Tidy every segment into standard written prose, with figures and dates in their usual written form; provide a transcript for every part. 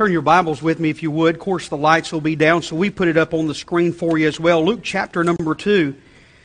Turn your Bibles with me if you would. Of course, the lights will be down, so we put it up on the screen for you as well. Luke chapter number 2.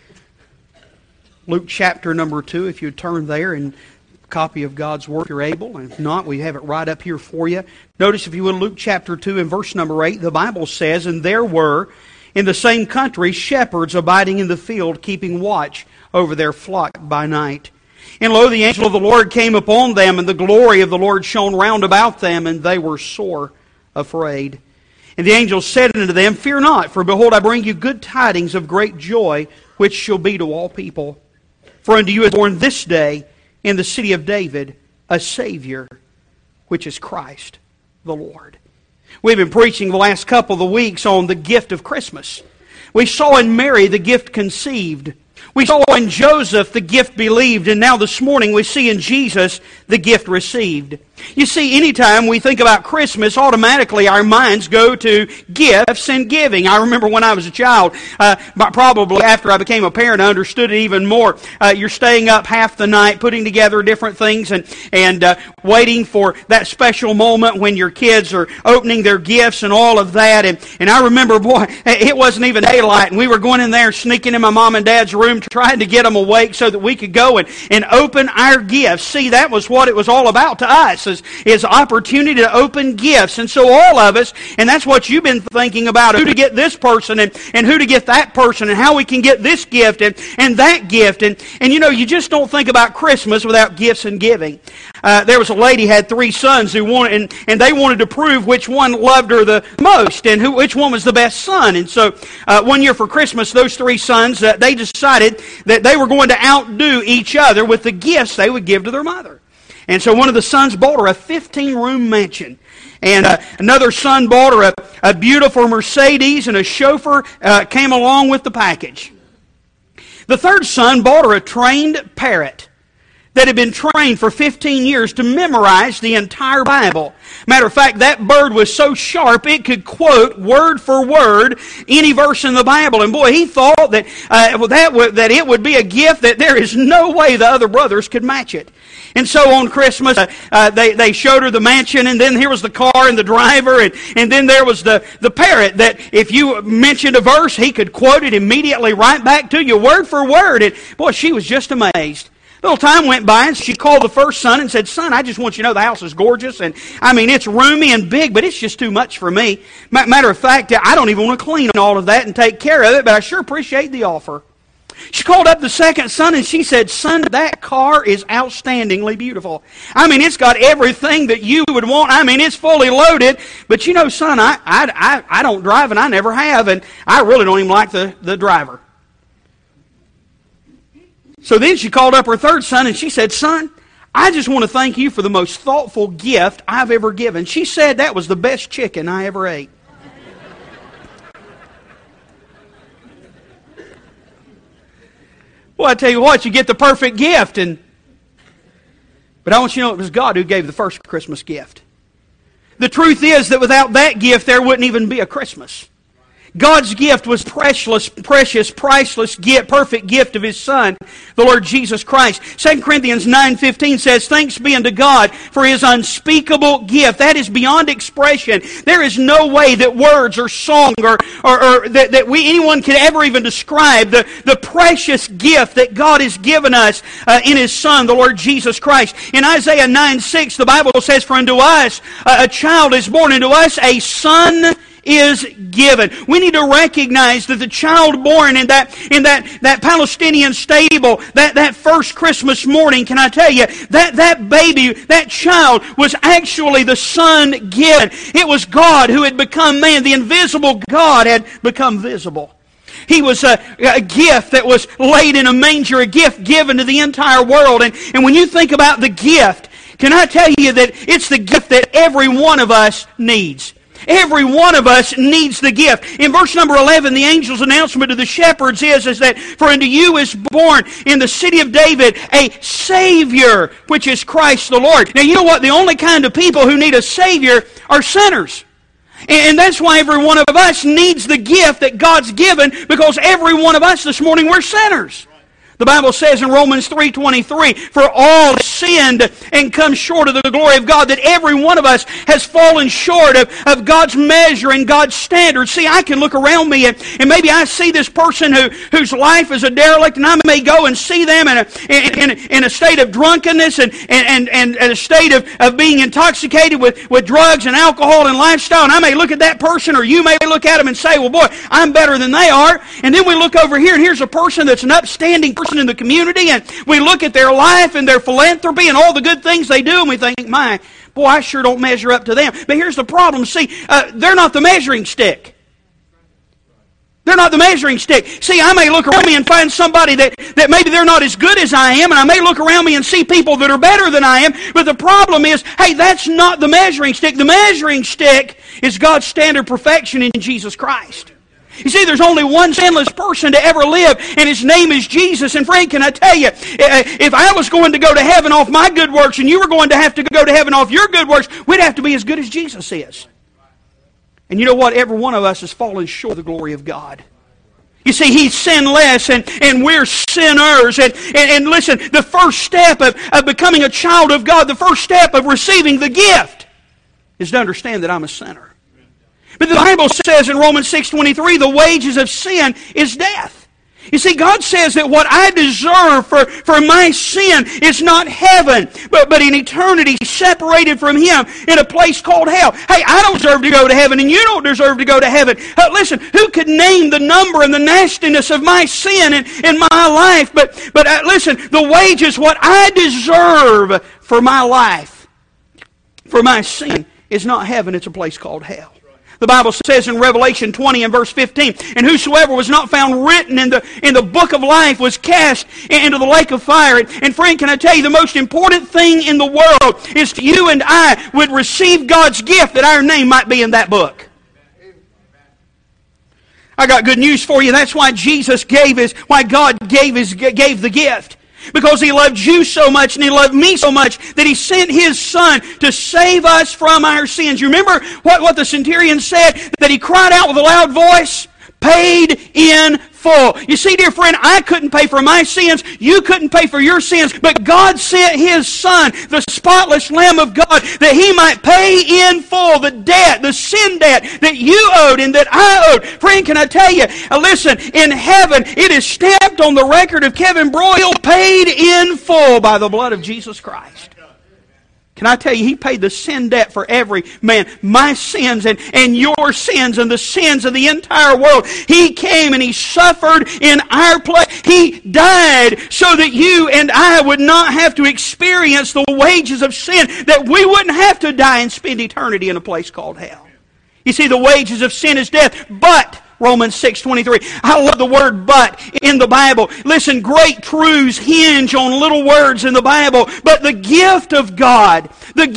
Luke chapter number 2, if you turn there, and a copy of God's Word if you're able. And if not, we have it right up here for you. Notice, if you would, Luke chapter 2 and verse number 8, the Bible says, "And there were in the same country shepherds abiding in the field, keeping watch over their flock by night. And lo, the angel of the Lord came upon them, and the glory of the Lord shone round about them, and they were sore afraid. And the angel said unto them, Fear not, for behold, I bring you good tidings of great joy, which shall be to all people. For unto you is born this day in the city of David a Savior, which is Christ the Lord." We've been preaching the last couple of weeks on the gift of Christmas. We saw in Mary the gift conceived. We saw in Joseph the gift believed, and now this morning we see in Jesus the gift received. You see, anytime we think about Christmas, automatically our minds go to gifts and giving. I remember when I was a child, probably after I became a parent, I understood it even more. You're staying up half the night, putting together different things, and waiting for that special moment when your kids are opening their gifts and all of that. And I remember, boy, it wasn't even daylight, and we were going in there, sneaking in my mom and dad's room, trying to get them awake so that we could go and open our gifts. See, that was what it was all about to us, is opportunity to open gifts. And so all of us, and that's what you've been thinking about, who to get this person and who to get that person and how we can get this gift and that gift. And you know, you just don't think about Christmas without gifts and giving. There was a lady had 3 sons who wanted, and they wanted to prove which one loved her the most and which one was the best son. And so one year for Christmas, those 3 sons, they decided that they were going to outdo each other with the gifts they would give to their mother. And so one of the sons bought her a 15-room mansion. And another son bought her a beautiful Mercedes, and a chauffeur came along with the package. The third son bought her a trained parrot that had been trained for 15 years to memorize the entire Bible. Matter of fact, that bird was so sharp it could quote word for word any verse in the Bible. And boy, he thought that it would be a gift that there is no way the other brothers could match it. And so on Christmas, they showed her the mansion, and then here was the car and the driver, and then there was the parrot that if you mentioned a verse, he could quote it immediately right back to you, word for word. And boy, she was just amazed. A little time went by, and she called the first son and said, "Son, I just want you to know the house is gorgeous, and I mean, it's roomy and big, but it's just too much for me. Matter of fact, I don't even want to clean all of that and take care of it, but I sure appreciate the offer." She called up the second son and she said, "Son, that car is outstandingly beautiful. I mean, it's got everything that you would want. I mean, it's fully loaded. But you know, son, I don't drive, and I never have, and I really don't even like the driver." So then she called up her third son and she said, "Son, I just want to thank you for the most thoughtful gift I've ever given." She said that was the best chicken I ever ate. Well, I tell you what, you get the perfect gift, but I want you to know it was God who gave the first Christmas gift. The truth is that without that gift, there wouldn't even be a Christmas. God's gift was precious, priceless gift, perfect gift of His Son, the Lord Jesus Christ. 2 Corinthians 9:15 says, "Thanks be unto God for His unspeakable gift." That is beyond expression. There is no way that words or song or that anyone could ever even describe the precious gift that God has given us in His Son, the Lord Jesus Christ. In Isaiah 9:6, the Bible says, "For unto us a child is born, unto us a son is given." We need to recognize that the child born in that Palestinian stable, that first Christmas morning, can I tell you, that baby, that child was actually the son given. It was God who had become man. The invisible God had become visible. He was a gift that was laid in a manger, a gift given to the entire world. And when you think about the gift, can I tell you that it's the gift that every one of us needs? Every one of us needs the gift. In verse number 11, the angel's announcement to the shepherds is that, "For unto you is born in the city of David a Savior, which is Christ the Lord." Now, you know what? The only kind of people who need a Savior are sinners. And that's why every one of us needs the gift that God's given, because every one of us this morning, we're sinners. The Bible says in Romans 3:23, for all have sinned and come short of the glory of God, that every one of us has fallen short of God's measure and God's standard. See, I can look around me and maybe I see this person whose life is a derelict, and I may go and see them in a state of drunkenness and a state of being intoxicated with drugs and alcohol and lifestyle. And I may look at that person, or you may look at them and say, well, boy, I'm better than they are. And then we look over here, and here's a person that's an upstanding person in the community, and we look at their life and their philanthropy and all the good things they do, and we think, my, boy, I sure don't measure up to them. But here's the problem. See, they're not the measuring stick. They're not the measuring stick. See, I may look around me and find somebody that maybe they're not as good as I am, and I may look around me and see people that are better than I am, but the problem is, hey, that's not the measuring stick. The measuring stick is God's standard perfection in Jesus Christ. You see, there's only one sinless person to ever live, and His name is Jesus. And friend, can I tell you, if I was going to go to heaven off my good works, and you were going to have to go to heaven off your good works, we'd have to be as good as Jesus is. And you know what? Every one of us has fallen short of the glory of God. You see, He's sinless, and we're sinners. And listen, the first step of becoming a child of God, the first step of receiving the gift, is to understand that I'm a sinner. But the Bible says in Romans 6:23, the wages of sin is death. You see, God says that what I deserve for my sin is not heaven, but in eternity separated from Him in a place called hell. Hey, I don't deserve to go to heaven, and you don't deserve to go to heaven. Listen, who could name the number and the nastiness of my sin in my life? But listen, the wages, what I deserve for my life, for my sin, is not heaven, it's a place called hell. The Bible says in Revelation 20 and verse 15, and whosoever was not found written in the book of life was cast into the lake of fire. And friend, can I tell you, the most important thing in the world is you and I would receive God's gift, that our name might be in that book. I got good news for you. That's why God gave the gift. Because He loved you so much and He loved me so much that He sent His Son to save us from our sins. You remember what the centurion said? That he cried out with a loud voice, paid in full. You see, dear friend, I couldn't pay for my sins. You couldn't pay for your sins. But God sent His Son, the spotless Lamb of God, that He might pay in full the debt, the sin debt that you owed and that I owed. Friend, can I tell you, listen, in heaven, it is stamped on the record of Kevin Broyle, paid in full by the blood of Jesus Christ. Can I tell you, He paid the sin debt for every man. My sins and your sins and the sins of the entire world. He came and He suffered in our place. He died so that you and I would not have to experience the wages of sin, that we wouldn't have to die and spend eternity in a place called hell. You see, the wages of sin is death, but Romans 6:23. I love the word but in the Bible. Listen, great truths hinge on little words in the Bible. But the gift of God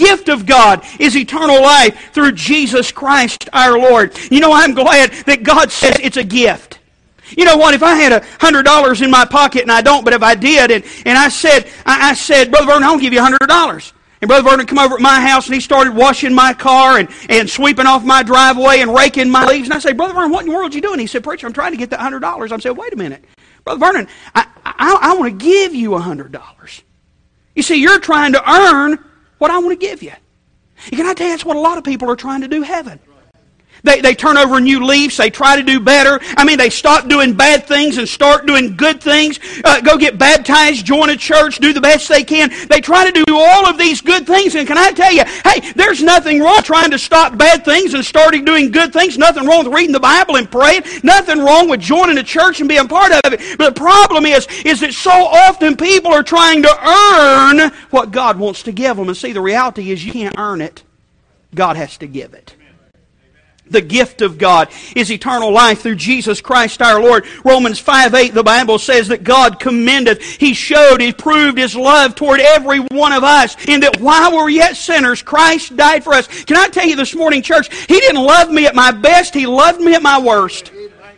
is eternal life through Jesus Christ our Lord. You know, I'm glad that God says it's a gift. You know what? If I had $100 in my pocket, and I don't, but if I did, and I said, Brother Vernon, I'll give you $100. And Brother Vernon come over at my house and he started washing my car and sweeping off my driveway and raking my leaves. And I say, Brother Vernon, what in the world are you doing? He said, Preacher, I'm trying to get that $100. I said, wait a minute. Brother Vernon, I want to give you $100. You see, you're trying to earn what I want to give you. And can I tell you, that's what a lot of people are trying to do, heaven. They turn over new leaves. They try to do better. I mean, they stop doing bad things and start doing good things. Go get baptized, join a church, do the best they can. They try to do all of these good things. And can I tell you, hey, there's nothing wrong trying to stop bad things and starting doing good things. Nothing wrong with reading the Bible and praying. Nothing wrong with joining a church and being part of it. But the problem is that so often people are trying to earn what God wants to give them. And see, the reality is you can't earn it. God has to give it. The gift of God is eternal life through Jesus Christ our Lord. Romans 5:8, the Bible says that God commendeth, He showed, He proved His love toward every one of us, in that while we were yet sinners, Christ died for us. Can I tell you this morning, church, He didn't love me at my best, He loved me at my worst.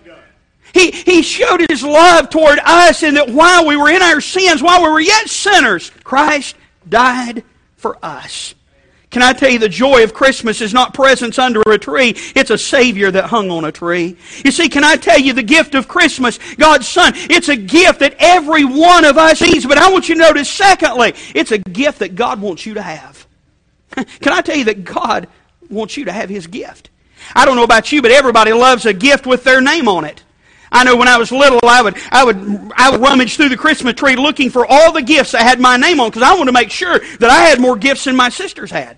He showed His love toward us in that while we were in our sins, while we were yet sinners, Christ died for us. Can I tell you the joy of Christmas is not presents under a tree. It's a Savior that hung on a tree. You see, can I tell you the gift of Christmas, God's Son, it's a gift that every one of us needs. But I want you to notice, secondly, it's a gift that God wants you to have. Can I tell you that God wants you to have His gift? I don't know about you, but everybody loves a gift with their name on it. I know when I was little, I would rummage through the Christmas tree looking for all the gifts that had my name on, because I wanted to make sure that I had more gifts than my sisters had.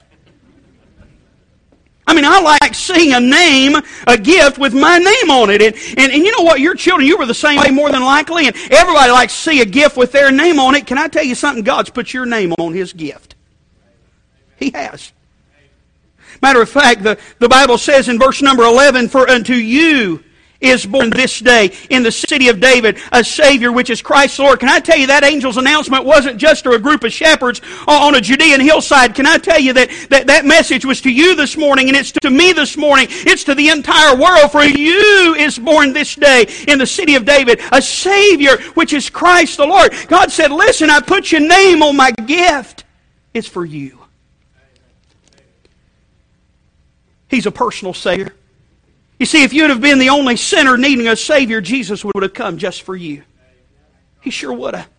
I mean, I like seeing a gift with my name on it. And you know what? Your children, you were the same way more than likely. And everybody likes to see a gift with their name on it. Can I tell you something? God's put your name on His gift. He has. Matter of fact, the Bible says in verse number 11, "For unto you is born this day in the city of David a Savior, which is Christ the Lord." Can I tell you that angel's announcement wasn't just to a group of shepherds on a Judean hillside? Can I tell you that message was to you this morning, and it's to me this morning. It's to the entire world. "For you is born this day in the city of David a Savior, which is Christ the Lord." God said, listen, I put your name on my gift. It's for you. He's a personal Savior. You see, if you'd have been the only sinner needing a Savior, Jesus would have come just for you. He sure would have.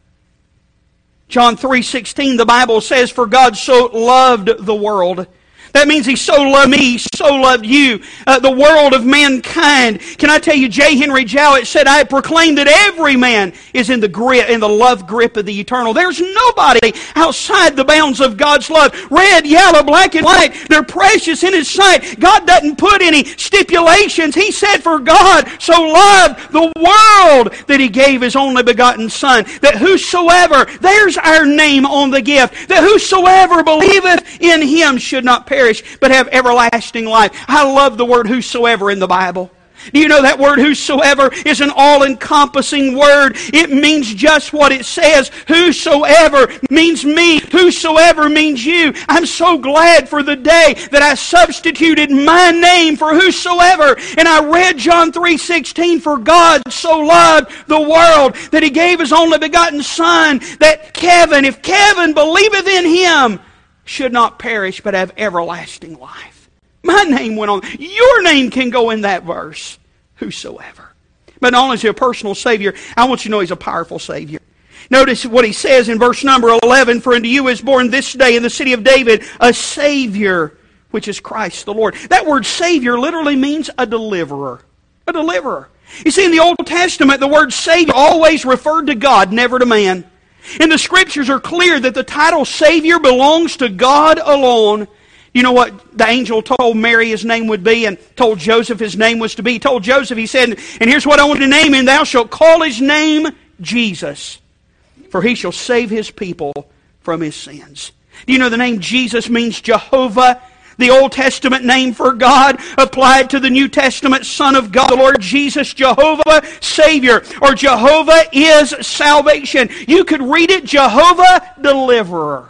John 3:16, the Bible says, "For God so loved the world." That means He so loved me, He so loved you, the world of mankind. Can I tell you, J. Henry Jowett said, "I proclaim that every man is in the love grip of the eternal." There's nobody outside the bounds of God's love. Red, yellow, black, and white, they're precious in His sight. God doesn't put any stipulations. He said, "For God so loved the world that He gave His only begotten Son, that whosoever," there's our name on the gift, "that whosoever believeth in Him should not perish, but have everlasting life." I love the word whosoever in the Bible. Do you know that word whosoever is an all-encompassing word? It means just what it says. Whosoever means me. Whosoever means you. I'm so glad for the day that I substituted my name for whosoever. And I read John 3:16, "For God so loved the world that He gave His only begotten Son, that Kevin, if Kevin believeth in Him, should not perish but have everlasting life." My name went on. Your name can go in that verse. Whosoever. But not only is He a personal Savior, I want you to know He's a powerful Savior. Notice what He says in verse number 11, "For unto you is born this day in the city of David a Savior, which is Christ the Lord." That word Savior literally means a deliverer. A deliverer. You see, in the Old Testament, the word Savior always referred to God, never to man. And the Scriptures are clear that the title Savior belongs to God alone. You know what the angel told Mary His name would be, and told Joseph His name was to be? He told Joseph, he said, "And here's what I want to name Him. Thou shalt call His name Jesus, for He shall save His people from his sins." Do you know the name Jesus means Jehovah? The Old Testament name for God applied to the New Testament Son of God, the Lord Jesus, Jehovah Savior, or Jehovah is salvation. You could read it Jehovah Deliverer.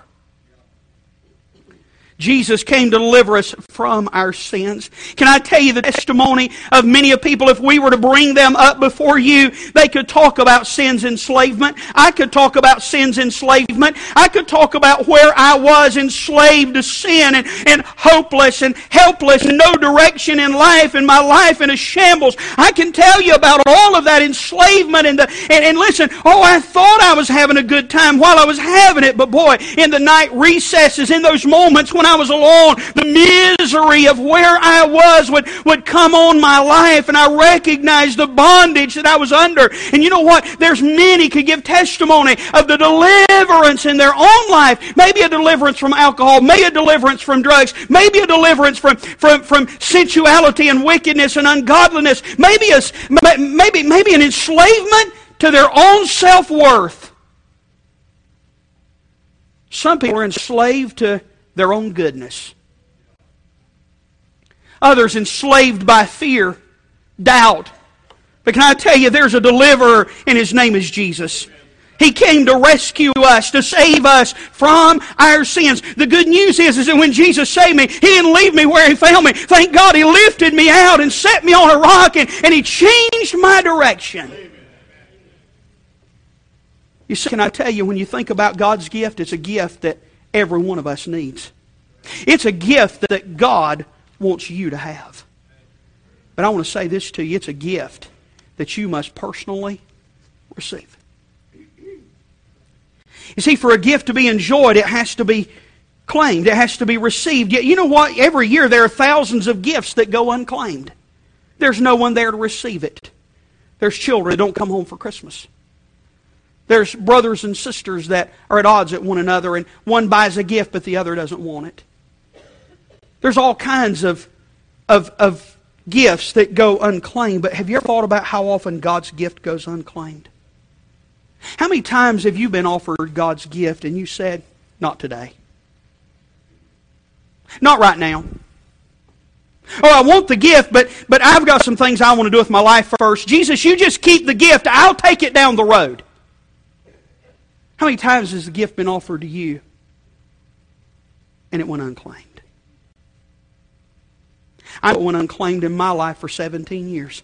Jesus came to deliver us from our sins. Can I tell you the testimony of many of people, if we were to bring them up before you, they could talk about sin's enslavement. I could talk about sin's enslavement. I could talk about where I was enslaved to sin and hopeless and helpless and no direction in life and my life in a shambles. I can tell you about all of that enslavement and listen, I thought I was having a good time while I was having it, but boy, in the night recesses, in those moments when I was alone, the misery of where I was would come on my life, and I recognized the bondage that I was under. And you know what? There's many could give testimony of the deliverance in their own life. Maybe a deliverance from alcohol, maybe a deliverance from drugs, maybe a deliverance from sensuality and wickedness and ungodliness, maybe an enslavement to their own self-worth. Some people are enslaved to their own goodness. Others enslaved by fear, doubt. But can I tell you, there's a deliverer, and His name is Jesus. He came to rescue us, to save us from our sins. The good news is that when Jesus saved me, He didn't leave me where He found me. Thank God He lifted me out and set me on a rock, and He changed my direction. You see, can I tell you, when you think about God's gift, it's a gift that every one of us needs. It's a gift that God wants you to have. But I want to say this to you. It's a gift that you must personally receive. You see, for a gift to be enjoyed, it has to be claimed. It has to be received. Yet, you know what? Every year there are thousands of gifts that go unclaimed. There's no one there to receive it. There's children that don't come home for Christmas. There's brothers and sisters that are at odds at one another, and one buys a gift but the other doesn't want it. There's all kinds of gifts that go unclaimed, but have you ever thought about how often God's gift goes unclaimed? How many times have you been offered God's gift and you said, not today? Not right now. Oh, I want the gift, but I've got some things I want to do with my life first. Jesus, you just keep the gift. I'll take it down the road. How many times has the gift been offered to you and it went unclaimed? I went unclaimed in my life for 17 years.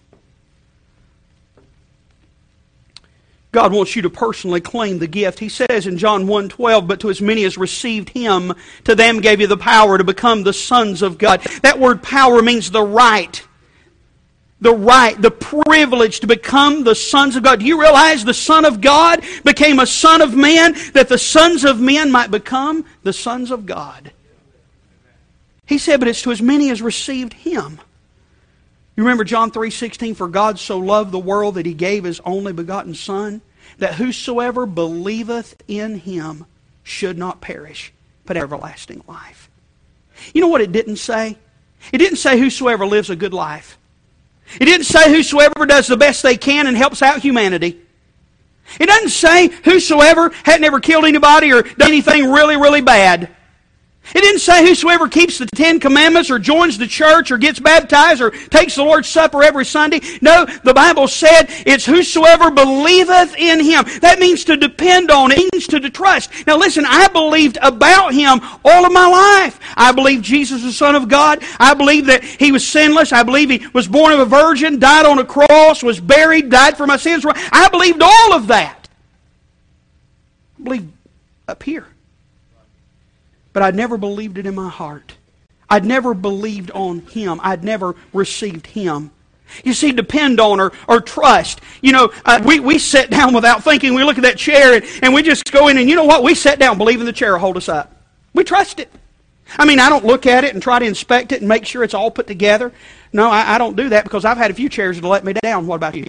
God wants you to personally claim the gift. He says in John 1:12, but to as many as received Him, to them gave you the power to become the sons of God. That word power means the right. The privilege to become the sons of God. Do you realize the Son of God became a son of man, that the sons of men might become the sons of God? He said, but it's to as many as received Him. You remember John 3:16, for God so loved the world that He gave His only begotten Son, that whosoever believeth in Him should not perish, but have everlasting life. You know what it didn't say? It didn't say whosoever lives a good life. It didn't say whosoever does the best they can and helps out humanity. It doesn't say whosoever hadn't ever killed anybody or done anything really, really bad. It didn't say whosoever keeps the 10 Commandments or joins the church or gets baptized or takes the Lord's Supper every Sunday. No, the Bible said it's whosoever believeth in Him. That means to depend on. It means to trust. Now listen, I believed about Him all of my life. I believe Jesus was the Son of God. I believe that He was sinless. I believe He was born of a virgin, died on a cross, was buried, died for my sins. I believed all of that. I believed up here. But I'd never believed it in my heart. I'd never believed on Him. I'd never received Him. You see, depend on or trust. You know, we sit down without thinking. We look at that chair and we just go in and you know what? We sit down believing the chair will hold us up. We trust it. I mean, I don't look at it and try to inspect it and make sure it's all put together. No, I don't do that because I've had a few chairs that let me down. What about you?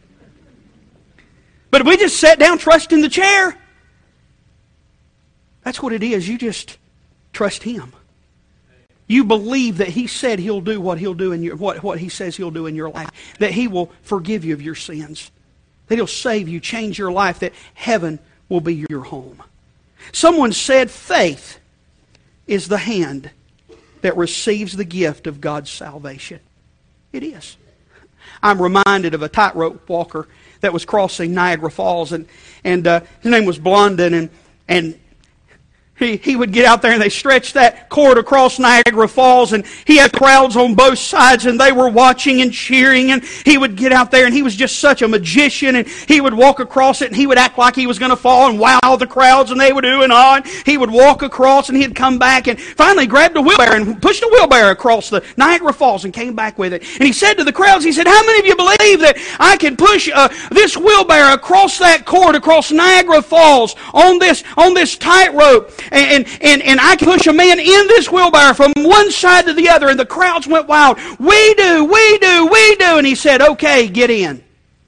But if we just sit down trusting the chair, that's what it is. You just trust Him. You believe that He said He'll do what He'll do in your what He says He'll do in your life. That He will forgive you of your sins. That He'll save you, change your life. That heaven will be your home. Someone said faith is the hand that receives the gift of God's salvation. It is. I'm reminded of a tightrope walker that was crossing Niagara Falls, and his name was Blondin, and he would get out there and they stretched that cord across Niagara Falls, and he had crowds on both sides and they were watching and cheering, and he would get out there and he was just such a magician, and he would walk across it and he would act like he was going to fall and wow the crowds and they would ooh and ah, and he would walk across and he'd come back and finally grabbed a wheelbarrow and pushed a wheelbarrow across the Niagara Falls and came back with it. And he said to the crowds, he said, how many of you believe that I can push this wheelbarrow across that cord across Niagara Falls on this tightrope? And I can push a man in this wheelbarrow from one side to the other. And the crowds went wild. We do. And he said, okay, get in.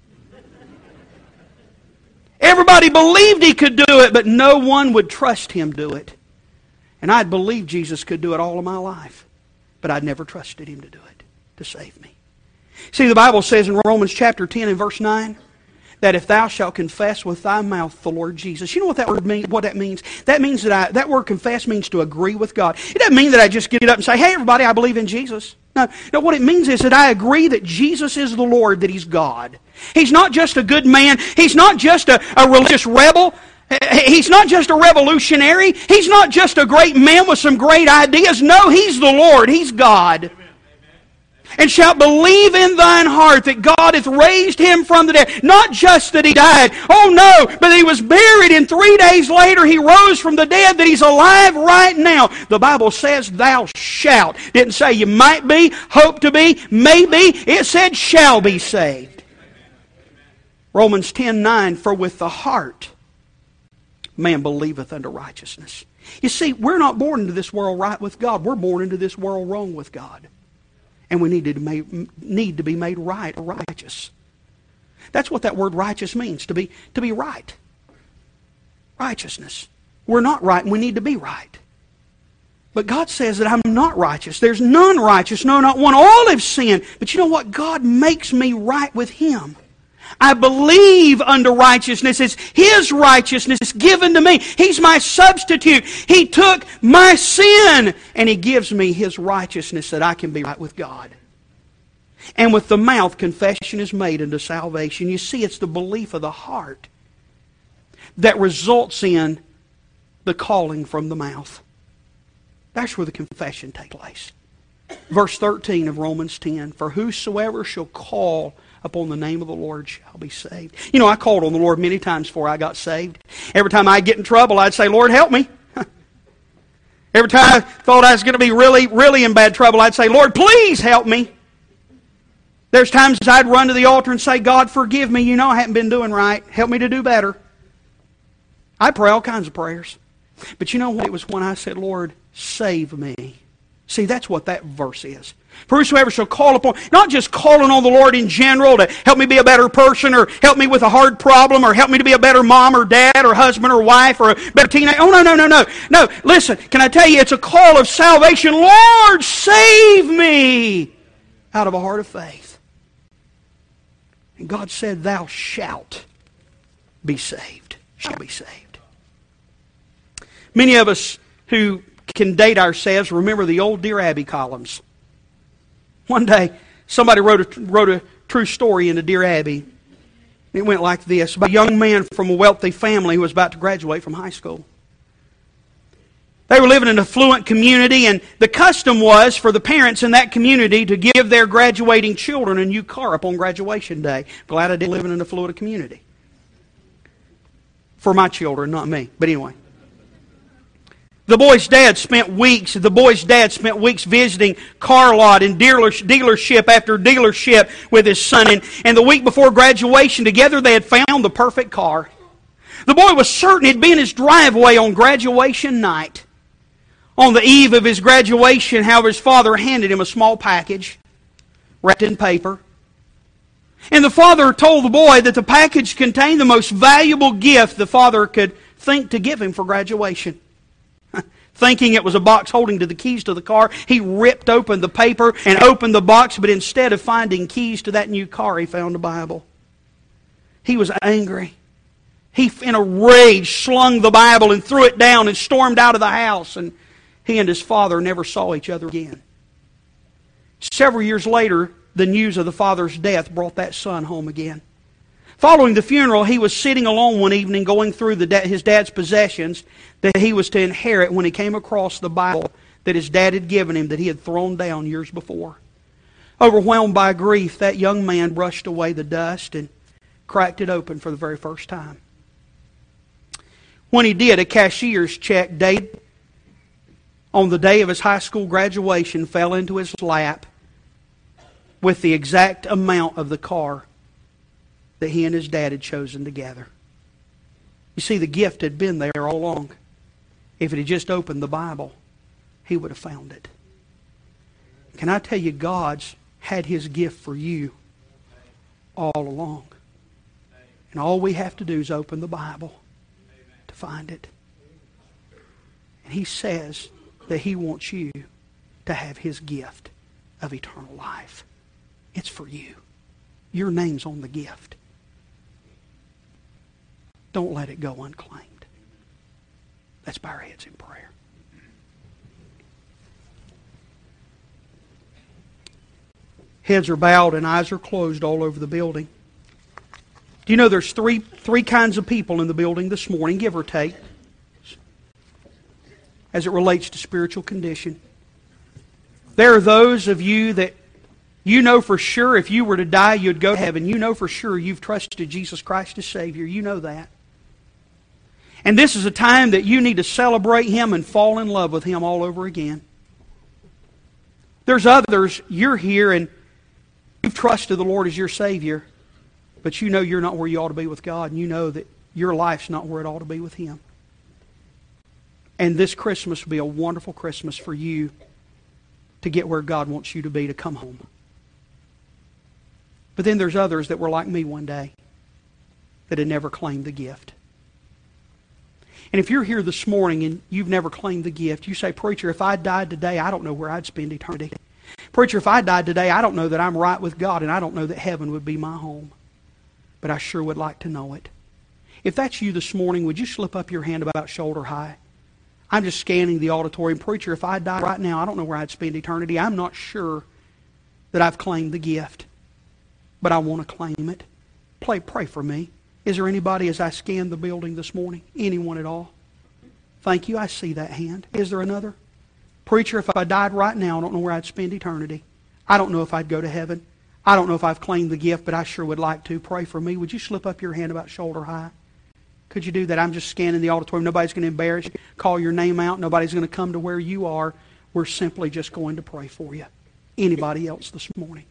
Everybody believed he could do it, but no one would trust him do it. And I'd believed Jesus could do it all of my life, but I'd never trusted Him to do it, to save me. See, the Bible says in Romans chapter 10 and verse 9, that if thou shalt confess with thy mouth the Lord Jesus. You know what that word means? What that means? That means that word confess means to agree with God. It doesn't mean that I just get up and say, hey everybody, I believe in Jesus. No, what it means is that I agree that Jesus is the Lord, that He's God. He's not just a good man. He's not just a religious rebel. He's not just a revolutionary. He's not just a great man with some great ideas. No, He's the Lord. He's God. and shalt believe in thine heart that God hath raised him from the dead. Not just that he died. Oh no, but that he was buried, and 3 days later he rose from the dead, that he's alive right now. The Bible says, thou shalt. Didn't say you might be, hope to be, maybe. It said shall be saved. Romans 10:9, for with the heart man believeth unto righteousness. You see, we're not born into this world right with God. We're born into this world wrong with God. And we need to be made right or righteous. That's what that word righteous means, to be right. Righteousness. We're not right and we need to be right. But God says that I'm not righteous. There's none righteous, no, not one. All have sinned. But you know what? God makes me right with Him. I believe unto righteousness. It's His righteousness given to me. He's my substitute. He took my sin and He gives me His righteousness that I can be right with God. And with the mouth, confession is made unto salvation. You see, it's the belief of the heart that results in the calling from the mouth. That's where the confession takes place. Verse 13 of Romans 10, for whosoever shall call upon the name of the Lord shall be saved. You know, I called on the Lord many times before I got saved. Every time I'd get in trouble, I'd say, Lord, help me. Every time I thought I was going to be really, really in bad trouble, I'd say, Lord, please help me. There's times I'd run to the altar and say, God, forgive me. You know I haven't been doing right. Help me to do better. I pray all kinds of prayers. But you know what? It was when I said, Lord, save me. See, that's what that verse is. For whosoever shall call upon, not just calling on the Lord in general to help me be a better person or help me with a hard problem or help me to be a better mom or dad or husband or wife or a better teenager. Oh, no. No, listen, can I tell you, it's a call of salvation. Lord, save me out of a heart of faith. And God said, thou shalt be saved. Shall be saved. Many of us who can date ourselves remember the old Dear Abby columns. One day, somebody wrote a true story into Dear Abby. It went like this, about a young man from a wealthy family who was about to graduate from high school. They were living in an affluent community, and the custom was for the parents in that community to give their graduating children a new car upon graduation day. Glad I didn't live in an affluent community. For my children, not me. But anyway. The boy's dad spent weeks visiting car lot and dealership after dealership with his son. And the week before graduation, together they had found the perfect car. The boy was certain it'd be in his driveway on graduation night. On the eve of his graduation, however, his father handed him a small package wrapped in paper. And the father told the boy that the package contained the most valuable gift the father could think to give him for graduation. Thinking it was a box holding to the keys to the car, he ripped open the paper and opened the box, but instead of finding keys to that new car, he found a Bible. He was angry. He, in a rage, slung the Bible and threw it down and stormed out of the house, and he and his father never saw each other again. Several years later, the news of the father's death brought that son home again. Following the funeral, he was sitting alone one evening going through his dad's possessions that he was to inherit when he came across the Bible that his dad had given him that he had thrown down years before. Overwhelmed by grief, that young man brushed away the dust and cracked it open for the very first time. When he did, a cashier's check dated on the day of his high school graduation fell into his lap with the exact amount of the car that he and his dad had chosen together. You see, the gift had been there all along. If it had just opened the Bible, he would have found it. Can I tell you, God's had His gift for you all along. And all we have to do is open the Bible to find it. And He says that He wants you to have His gift of eternal life. It's for you. Your name's on the gift. Don't let it go unclaimed. Let's bow our heads in prayer. Heads are bowed and eyes are closed all over the building. Do you know there's three kinds of people in the building this morning, give or take, as it relates to spiritual condition? There are those of you that You know for sure if you were to die, you'd go to heaven. You know for sure you've trusted Jesus Christ as Savior. You know that. And this is a time that you need to celebrate Him and fall in love with Him all over again. There's others, you're here and you've trusted the Lord as your Savior, but you know you're not where you ought to be with God, and you know that your life's not where it ought to be with Him. And this Christmas will be a wonderful Christmas for you to get where God wants you to be, to come home. But then there's others that were like me one day that had never claimed the gift. And if you're here this morning and you've never claimed the gift, you say, "Preacher, if I died today, I don't know where I'd spend eternity. Preacher, if I died today, I don't know that I'm right with God, and I don't know that heaven would be my home. But I sure would like to know it." If that's you this morning, would you slip up your hand about shoulder high? I'm just scanning the auditorium. "Preacher, if I died right now, I don't know where I'd spend eternity. I'm not sure that I've claimed the gift, but I want to claim it. Pray for me." Is there anybody as I scan the building this morning? Anyone at all? Thank you. I see that hand. Is there another? "Preacher, if I died right now, I don't know where I'd spend eternity. I don't know if I'd go to heaven. I don't know if I've claimed the gift, but I sure would like to. Pray for me." Would you slip up your hand about shoulder high? Could you do that? I'm just scanning the auditorium. Nobody's going to embarrass you. Call your name out. Nobody's going to come to where you are. We're simply just going to pray for you. Anybody else this morning?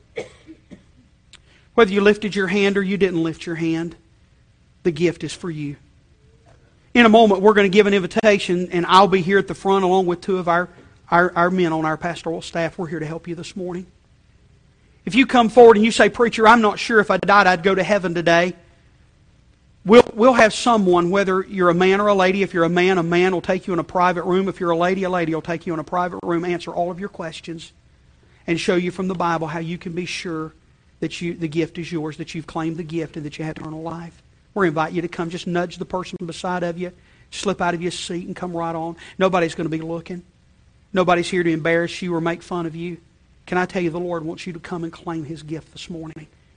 Whether you lifted your hand or you didn't lift your hand, the gift is for you. In a moment, we're going to give an invitation, and I'll be here at the front along with two of our men on our pastoral staff. We're here to help you this morning. If you come forward and you say, "Preacher, I'm not sure if I died I'd go to heaven today," we'll have someone, whether you're a man or a lady. If you're a man will take you in a private room. If you're a lady will take you in a private room, answer all of your questions, and show you from the Bible how you can be sure that the gift is yours, that you've claimed the gift, and that you have eternal life. We're inviting you to come. Just nudge the person beside of you. Slip out of your seat and come right on. Nobody's going to be looking. Nobody's here to embarrass you or make fun of you. Can I tell you, the Lord wants you to come and claim His gift this morning.